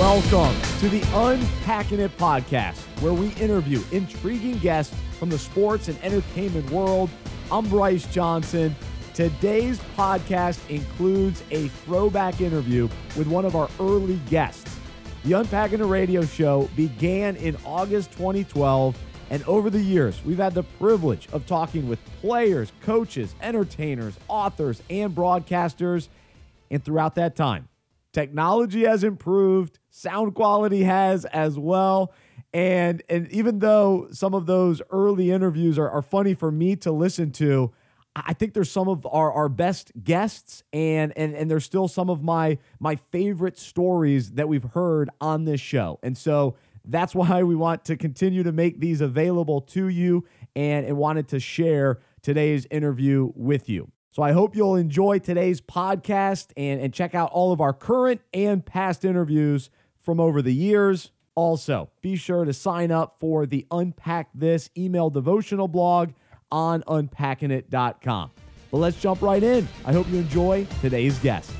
Welcome to the Unpacking It podcast, where we interview intriguing guests from the sports and entertainment world. I'm Bryce Johnson. Today's podcast includes a throwback interview with one of our early guests. The Unpacking It radio show began in August 2012, and over the years, we've had the privilege of talking with players, coaches, entertainers, authors, and broadcasters. And throughout that time, technology has improved, sound quality has as well. And even though some of those early interviews are funny for me to listen to, I think there's some of our best guests, and there's still some of my favorite stories that we've heard on this show. And so that's why we want to continue to make these available to you and wanted to share today's interview with you. So I hope you'll enjoy today's podcast and check out all of our current and past interviews from over the years. Also, be sure to sign up for the Unpack This email devotional blog on unpackingit.com. But let's jump right in. I hope you enjoy today's guest.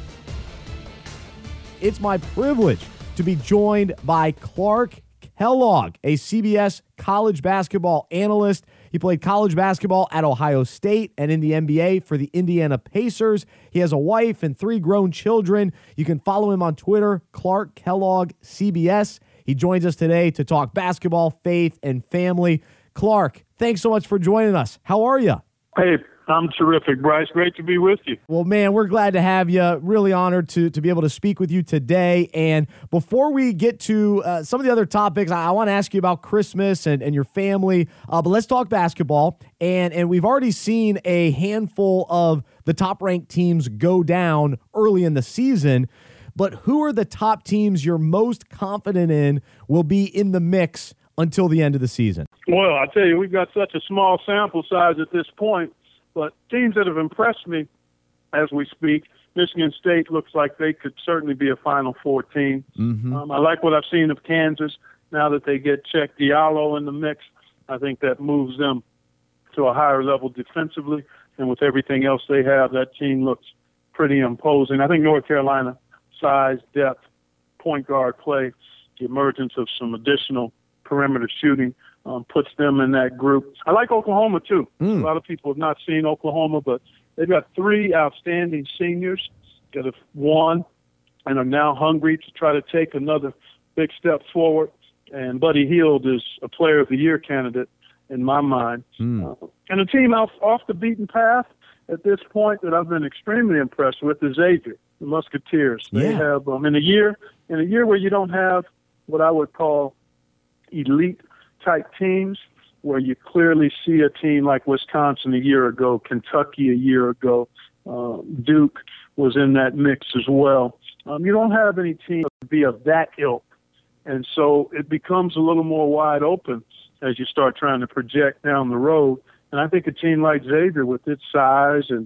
It's my privilege to be joined by Clark Kellogg, a CBS college basketball analyst. He played college basketball at Ohio State and in the NBA for the Indiana Pacers. He has a wife and 3 grown children. You can follow him on Twitter, Clark Kellogg CBS. He joins us today to talk basketball, faith, and family. Clark, thanks so much for joining us. How are you? Hey, I'm terrific, Bryce. Great to be with you. Well, man, we're glad to have you. Really honored to be able to speak with you today. And before we get to some of the other topics, I want to ask you about Christmas and your family. But let's talk basketball. And we've already seen a handful of the top-ranked teams go down early in the season. But who are the top teams you're most confident in will be in the mix until the end of the season? Well, I tell you, we've got such a small sample size at this point. But teams that have impressed me as we speak, Michigan State looks like they could certainly be a Final Four team. I like what I've seen of Kansas. Now that they get Cheick Diallo in the mix, I think that moves them to a higher level defensively. And with everything else they have, that team looks pretty imposing. I think North Carolina, size, depth, point guard play, the emergence of some additional perimeter shooting, puts them in that group. I like Oklahoma, too. A lot of people have not seen Oklahoma, but they've got 3 outstanding seniors that have won and are now hungry to try to take another big step forward. And Buddy Hield is a Player of the Year candidate in my mind. And a team off the beaten path at this point that I've been extremely impressed with is Xavier, the Musketeers. They have, in a year where you don't have what I would call elite type teams, where you clearly see a team like Wisconsin a year ago, Kentucky a year ago, Duke was in that mix as well. You don't have any team to be of that ilk. And so it becomes a little more wide open as you start trying to project down the road. And I think a team like Xavier, with its size and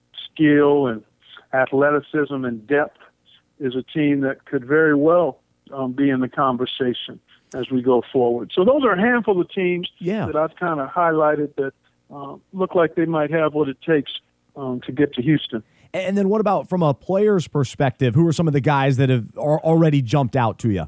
skill and athleticism and depth, is a team that could very well be in the conversation as we go forward. So those are a handful of teams that I've kind of highlighted that look like they might have what it takes to get to Houston. And then what about from a player's perspective? Who are some of the guys that have already jumped out to you?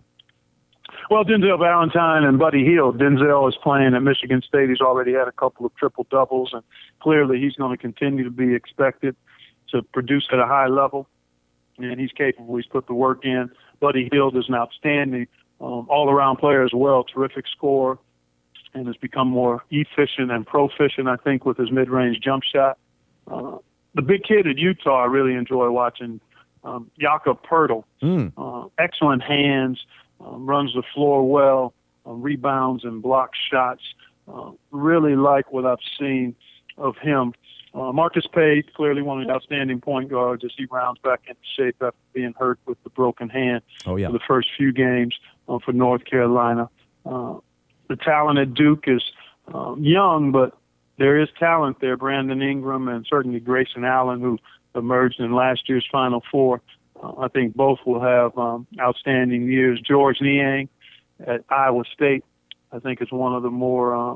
Well, Denzel Valentine and Buddy Hield. Denzel is playing at Michigan State. He's already had a couple of triple-doubles, and clearly he's going to continue to be expected to produce at a high level, and he's capable. He's put the work in. Buddy Hield is an outstanding all-around player as well, terrific scorer, and has become more efficient and proficient, I think, with his mid-range jump shot. The big kid at Utah I really enjoy watching, Jakob Poeltl. Excellent hands, runs the floor well, rebounds and blocks shots. Really like what I've seen of him. Marcus Paige, clearly one of the outstanding point guards as he rounds back into shape after being hurt with the broken hand for the first few games for North Carolina. The talent at Duke is young, but there is talent there. Brandon Ingram and certainly Grayson Allen, who emerged in last year's Final Four. I think both will have outstanding years. George Niang at Iowa State, I think, is one of the more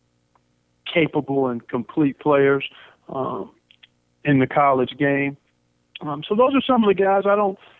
capable and complete players in the college game. So those are some of the guys. I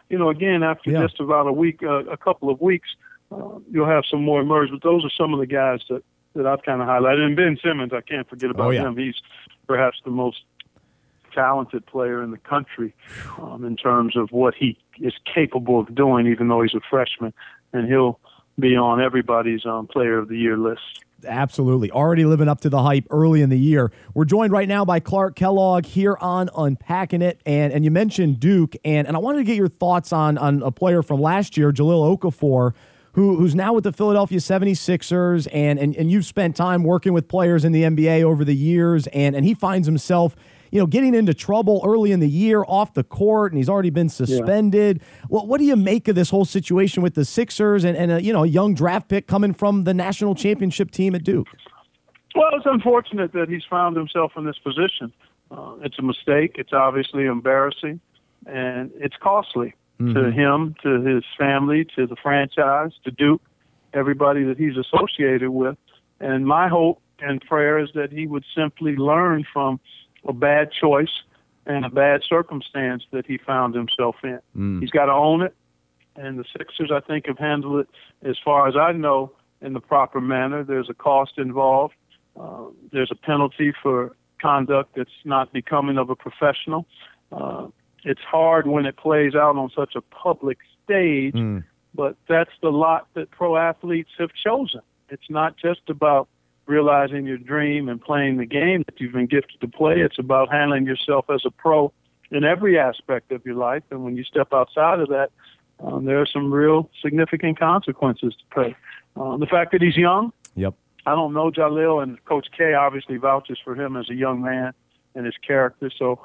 again, after just about a couple of weeks, you'll have some more emerge. But those are some of the guys that I've kind of highlighted. And Ben Simmons, I can't forget about him. He's perhaps the most talented player in the country in terms of what he is capable of doing, even though he's a freshman. And he'll be on everybody's Player of the Year list. Absolutely. Already living up to the hype early in the year. We're joined right now by Clark Kellogg here on Unpacking It. And you mentioned Duke, and I wanted to get your thoughts on a player from last year, Jahlil Okafor, who's now with the Philadelphia 76ers, and you've spent time working with players in the NBA over the years, and he finds himself getting into trouble early in the year off the court, and he's already been suspended. Yeah. Well, what do you make of this whole situation with the Sixers and a young draft pick coming from the national championship team at Duke? Well, it's unfortunate that he's found himself in this position. It's a mistake. It's obviously embarrassing, and it's costly to him, to his family, to the franchise, to Duke, everybody that he's associated with. And my hope and prayer is that he would simply learn from a bad choice and a bad circumstance that he found himself in. He's got to own it, and the Sixers, I think, have handled it, as far as I know, in the proper manner. There's a cost involved. There's a penalty for conduct that's not becoming of a professional. It's hard when it plays out on such a public stage, but that's the lot that pro athletes have chosen. It's not just about realizing your dream and playing the game that you've been gifted to play. It's about handling yourself as a pro in every aspect of your life. And when you step outside of that, there are some real significant consequences to pay. The fact that he's young, I don't know Jahlil, and Coach K obviously vouches for him as a young man and his character. So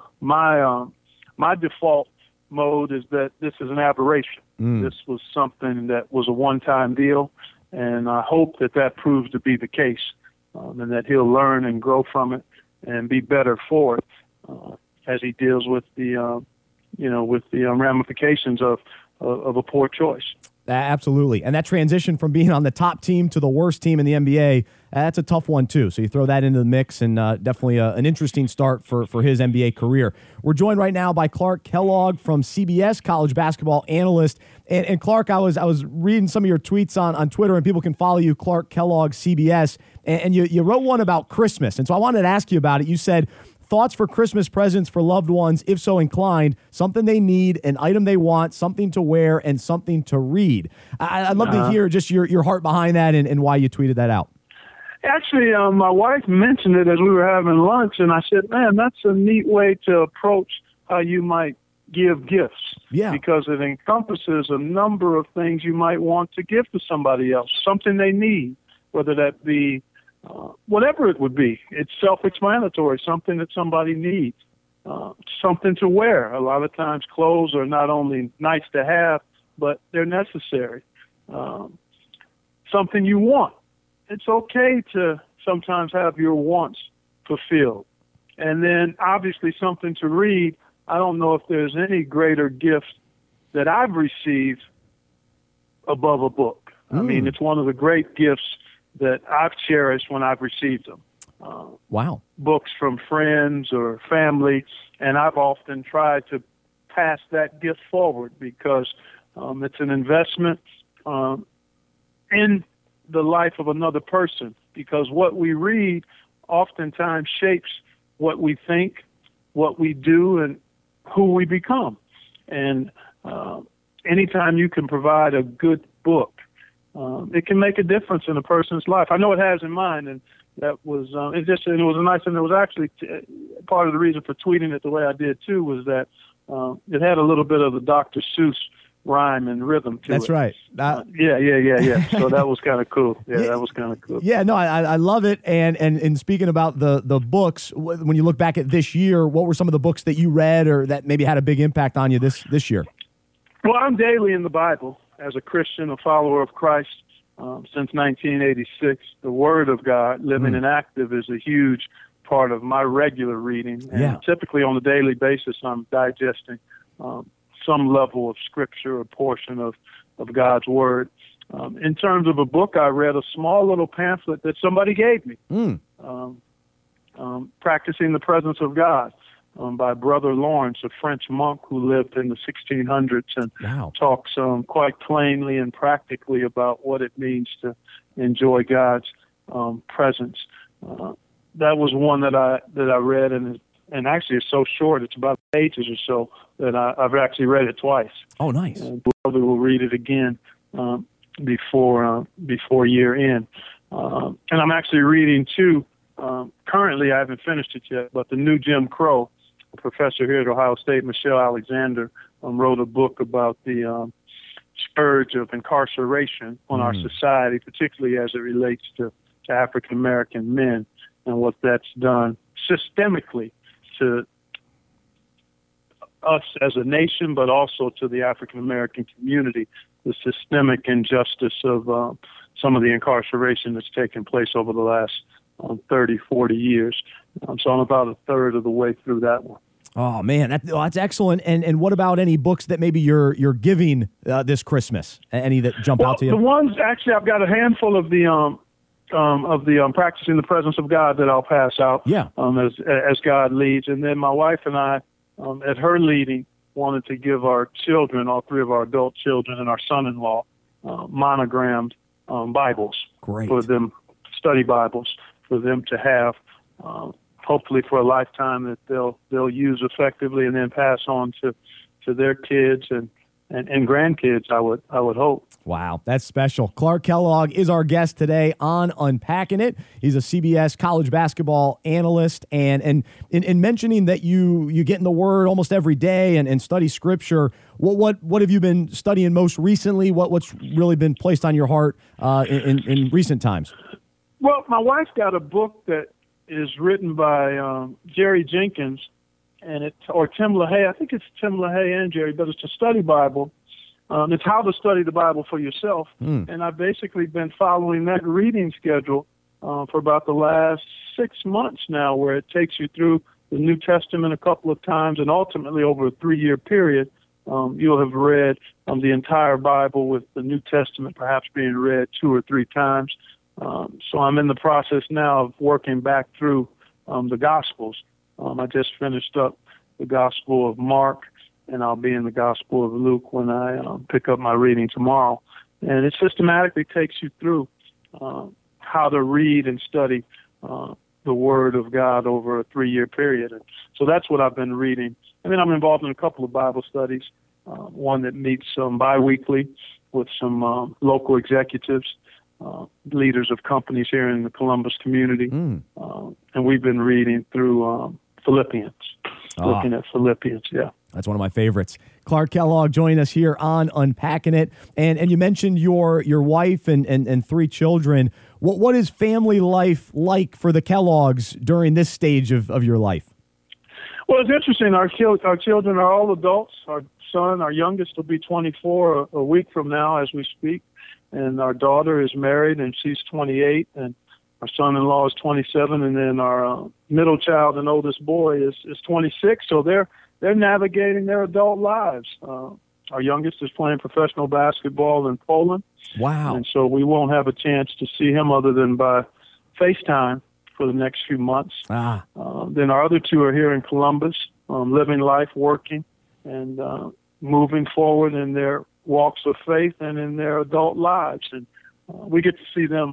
my default mode is that this is an aberration. This was something that was a one-time deal, and I hope that proves to be the case. And that he'll learn and grow from it and be better for it as he deals with the ramifications of a poor choice. Absolutely. And that transition from being on the top team to the worst team in the NBA, that's a tough one too. So you throw that into the mix, and definitely an interesting start for his NBA career. We're joined right now by Clark Kellogg from CBS, college basketball analyst. And Clark, I was reading some of your tweets on Twitter, and people can follow you, Clark Kellogg CBS, and you wrote one about Christmas. And so I wanted to ask you about it. You said, thoughts for Christmas presents for loved ones, if so inclined, something they need, an item they want, something to wear, and something to read. I'd love to hear just your heart behind that and why you tweeted that out. Actually, my wife mentioned it as we were having lunch, and I said, man, that's a neat way to approach how you might give gifts. Yeah. Because it encompasses a number of things you might want to give to somebody else, something they need, whether that be whatever it would be. It's self-explanatory, something that somebody needs, something to wear. A lot of times clothes are not only nice to have, but they're necessary. Something you want. It's okay to sometimes have your wants fulfilled. And then obviously something to read. I don't know if there's any greater gift that I've received above a book. I mean, it's one of the great gifts that I've cherished when I've received them. Wow. Books from friends or family, and I've often tried to pass that gift forward because it's an investment in the life of another person, because what we read oftentimes shapes what we think, what we do, and who we become. And anytime you can provide a good book, it can make a difference in a person's life. I know it has in mine, and that was it was a nice, and it was actually part of the reason for tweeting it the way I did too, was that it had a little bit of the Dr. Seuss rhyme and rhythm to it. That's right. Yeah. So that was kind of cool. That was kind of cool. Yeah, no, I love it. And speaking about the books, when you look back at this year, what were some of the books that you read or that maybe had a big impact on you this year? Well, I'm daily in the Bible as a Christian, a follower of Christ since 1986. The Word of God, living and active, is a huge part of my regular reading. And typically on a daily basis, I'm digesting some level of scripture or portion of God's Word. In terms of a book, I read a small little pamphlet that somebody gave me, Practicing the Presence of God. by Brother Lawrence, a French monk who lived in the 1600s and talks quite plainly and practically about what it means to enjoy God's presence. That was one that I read, and actually it's so short, it's about pages or so, that I've actually read it twice. Oh, nice. And probably will read it again before year end. And I'm actually reading too. Currently, I haven't finished it yet, but the new Jim Crow, a professor here at Ohio State, Michelle Alexander, wrote a book about the scourge of incarceration on our society, particularly as it relates to African American men and what that's done systemically to us as a nation, but also to the African American community, the systemic injustice of some of the incarceration that's taken place over the last 30, 40 years. So I'm about a third of the way through that one. Oh, man, that's excellent. And what about any books that maybe you're giving this Christmas? Any that jump out to you? The ones, actually, I've got a handful of the Practicing the Presence of God that I'll pass out as God leads. And then my wife and I, at her leading, wanted to give our children, all three of our adult children and our son-in-law, monogrammed Bibles. Great. For them, study Bibles, for them to have, hopefully for a lifetime, that they'll use effectively and then pass on to their kids and grandkids, I would hope. Wow, that's special. Clark Kellogg is our guest today on Unpacking It. He's a CBS college basketball analyst, and in mentioning that you get in the Word almost every day and study Scripture, what have you been studying most recently? What's really been placed on your heart in recent times? Well, my wife's got a book that is written by Jerry Jenkins, or Tim LaHaye. I think it's Tim LaHaye and Jerry, but it's a study Bible. It's how to study the Bible for yourself. And I've basically been following that reading schedule for about the last 6 months now, where it takes you through the New Testament a couple of times, and ultimately over a 3-year period, you'll have read the entire Bible, with the New Testament perhaps being read 2 or 3 times. So I'm in the process now of working back through the Gospels. I just finished up the Gospel of Mark, and I'll be in the Gospel of Luke when I pick up my reading tomorrow. And it systematically takes you through how to read and study the Word of God over a 3-year period. And so that's what I've been reading. And then I'm involved in a couple of Bible studies, one that meets biweekly with some local executives, leaders of companies here in the Columbus community. And we've been reading through Philippians, looking at Philippians, That's one of my favorites. Clark Kellogg joining us here on Unpacking It. And you mentioned your wife and 3 children. What is family life like for the Kellogg's during this stage of your life? Well, it's interesting. Our children are all adults. Our son, our youngest, will be 24 a week from now as we speak. And our daughter is married, and she's 28. And our son-in-law is 27, and then our middle child and oldest boy is 26. So they're navigating their adult lives. Our youngest is playing professional basketball in Poland. Wow! And so we won't have a chance to see him other than by FaceTime for the next few months. Then our other 2 are here in Columbus, living life, working, and moving forward in their walks of faith and in their adult lives. And we get to see them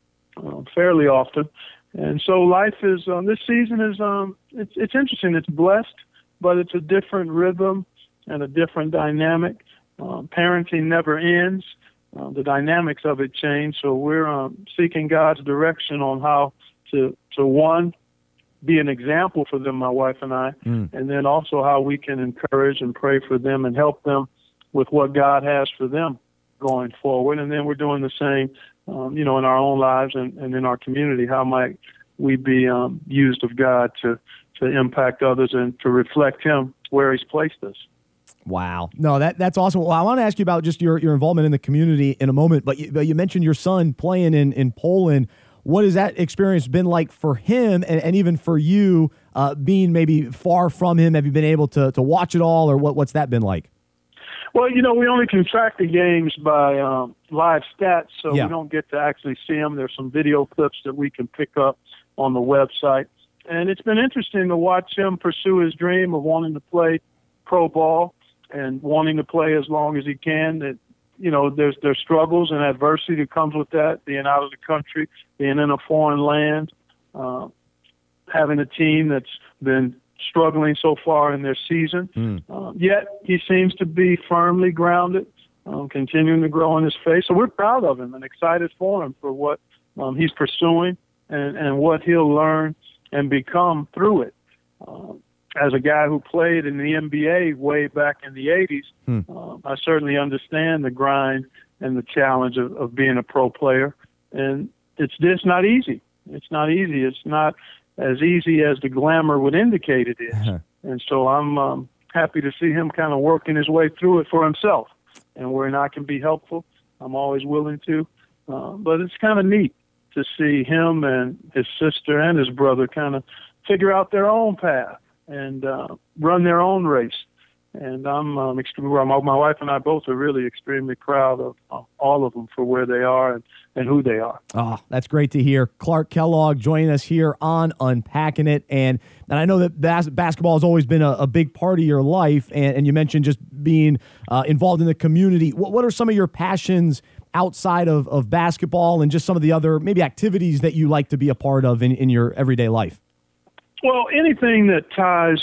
fairly often. And so life is, this season is, it's interesting. It's blessed, but it's a different rhythm and a different dynamic. Parenting never ends. The dynamics of it change. So we're seeking God's direction on how to one, be an example for them, my wife and I, and then also how we can encourage and pray for them and help them with what God has for them going forward. And then we're doing the same, in our own lives and in our community. How might we be used of God to impact others and to reflect Him where He's placed us? Wow. No, that's awesome. Well, I want to ask you about just your involvement in the community in a moment, but you mentioned your son playing in Poland. What has that experience been like for him and even for you, being maybe far from him? Have you been able to watch it all, or what's that been like? Well, we only can track the games by live stats, so we don't get to actually see them. There's some video clips that we can pick up on the website. And it's been interesting to watch him pursue his dream of wanting to play pro ball and wanting to play as long as he can. That, you know, there's struggles and adversity that comes with that, being out of the country, being in a foreign land, having a team that's been struggling so far in their season. Yet he seems to be firmly grounded, continuing to grow in his faith. So we're proud of him and excited for him for what he's pursuing and what he'll learn and become through it. As a guy who played in the NBA way back in the 80s, I certainly understand the grind and the challenge of being a pro player. And it's just not easy. It's not easy. It's not as easy as the glamour would indicate it is. And so I'm happy to see him kind of working his way through it for himself. And where I can be helpful, I'm always willing to. But it's kind of neat to see him and his sister and his brother kind of figure out their own path and run their own race. And I'm my wife and I both are really extremely proud of all of them for where they are and who they are. Oh, that's great to hear. Clark Kellogg joining us here on Unpacking It. And I know that basketball has always been a big part of your life, and you mentioned just being involved in the community. What are some of your passions outside of basketball and just some of the other maybe activities that you like to be a part of in your everyday life? Well, anything that ties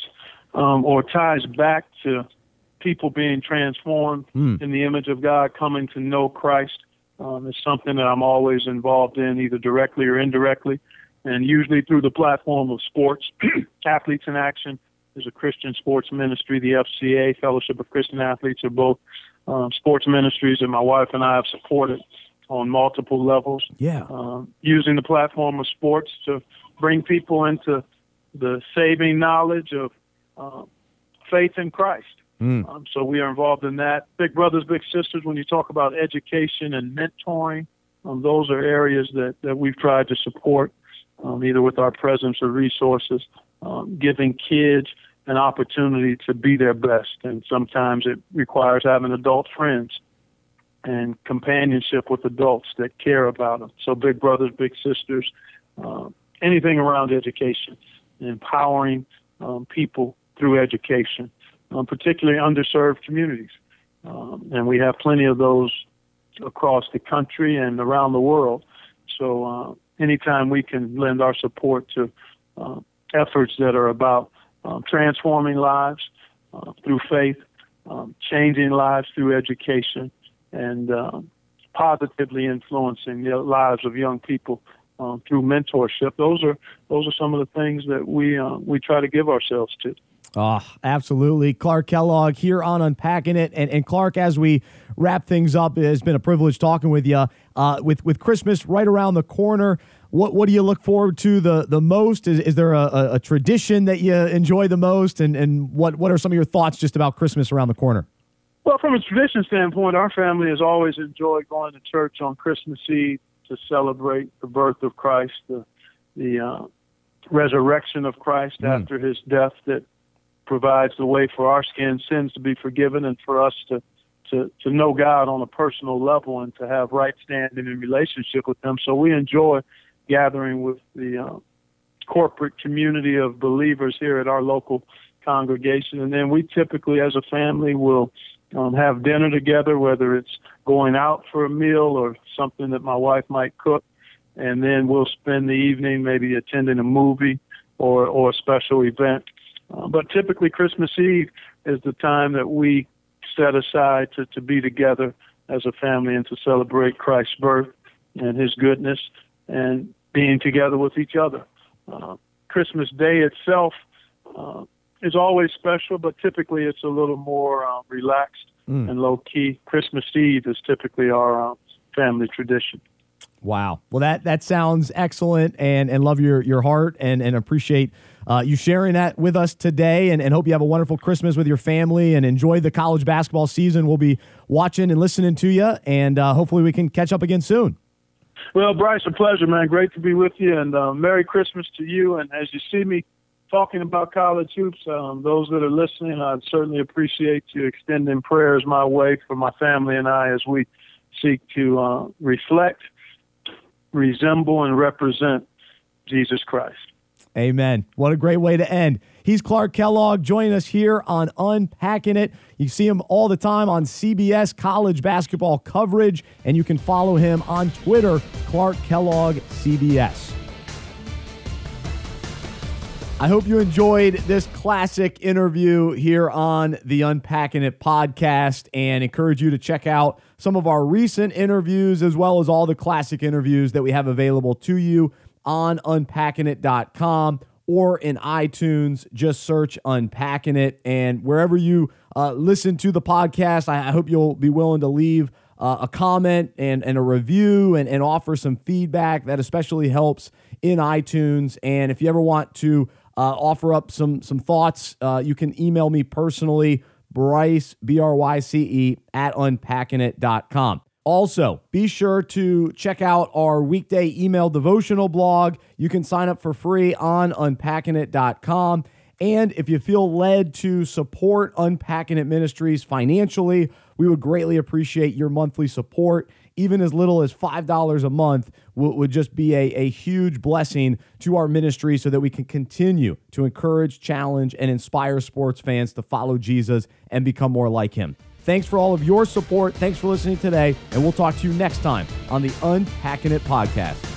back to people being transformed in the image of God, coming to know Christ, is something that I'm always involved in, either directly or indirectly, and usually through the platform of sports. Athletes in Action is a Christian sports ministry. The FCA, Fellowship of Christian Athletes, are both sports ministries that my wife and I have supported on multiple levels. Yeah. Using the platform of sports to bring people into the saving knowledge of faith in Christ. So we are involved in that. Big brothers, big sisters, when you talk about education and mentoring, those are areas that we've tried to support, either with our presence or resources, giving kids an opportunity to be their best. And sometimes it requires having adult friends and companionship with adults that care about them. So big brothers, big sisters, anything around education, empowering people through education, particularly underserved communities. And we have plenty of those across the country and around the world. So anytime we can lend our support to efforts that are about transforming lives through faith, changing lives through education, and positively influencing the lives of young people through mentorship, those are some of the things that we try to give ourselves to. Oh, absolutely. Clark Kellogg here on Unpacking It. And Clark, as we wrap things up, it has been a privilege talking with you. With Christmas right around the corner, what do you look forward to the most? Is there a tradition that you enjoy the most? And what are some of your thoughts just about Christmas around the corner? Well, from a tradition standpoint, our family has always enjoyed going to church on Christmas Eve to celebrate the birth of Christ, the resurrection of Christ after his death that provides the way for our sins to be forgiven and for us to know God on a personal level and to have right standing in relationship with him. So we enjoy gathering with the corporate community of believers here at our local congregation. And then we typically, as a family, will have dinner together, whether it's going out for a meal or something that my wife might cook. And then we'll spend the evening maybe attending a movie or a special event. But typically Christmas Eve is the time that we set aside to be together as a family and to celebrate Christ's birth and his goodness and being together with each other. Christmas Day itself is always special, but typically it's a little more relaxed and low-key. Christmas Eve is typically our family tradition. Wow. Well, that sounds excellent, and love your heart and appreciate you sharing that with us today, and hope you have a wonderful Christmas with your family and enjoy the college basketball season. We'll be watching and listening to you, and hopefully we can catch up again soon. Well, Bryce, a pleasure, man. Great to be with you, and Merry Christmas to you. And as you see me talking about college hoops, those that are listening, I'd certainly appreciate you extending prayers my way for my family and I as we seek to reflect, resemble, and represent Jesus Christ. Amen. What a great way to end. He's Clark Kellogg joining us here on Unpacking It. You see him all the time on CBS college basketball coverage, and you can follow him on Twitter, Clark Kellogg CBS. I hope you enjoyed this classic interview here on the Unpacking It podcast, and encourage you to check out some of our recent interviews as well as all the classic interviews that we have available to you on unpackingit.com or in iTunes. Just search Unpacking It, and wherever you listen to the podcast, I hope you'll be willing to leave a comment and a review and offer some feedback. That especially helps in iTunes. And if you ever want to offer up some thoughts, you can email me personally, Bryce, BRYCE, at unpackingit.com. Also, be sure to check out our weekday email devotional blog. You can sign up for free on unpackingit.com. And if you feel led to support Unpacking It Ministries financially, we would greatly appreciate your monthly support. Even as little as $5 a month would just be a huge blessing to our ministry so that we can continue to encourage, challenge, and inspire sports fans to follow Jesus and become more like him. Thanks for all of your support. Thanks for listening today, and we'll talk to you next time on the Unpacking It podcast.